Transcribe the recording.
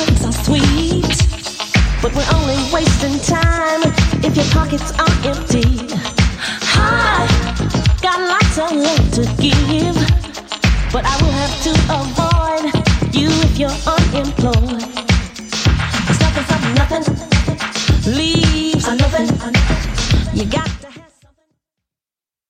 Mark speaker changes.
Speaker 1: words are sweet, but we're only wasting time if your pockets are empty. I got lots of love to give, but I will have to avoid you if you're unemployed. It's nothing from nothing leaves a nothing. You got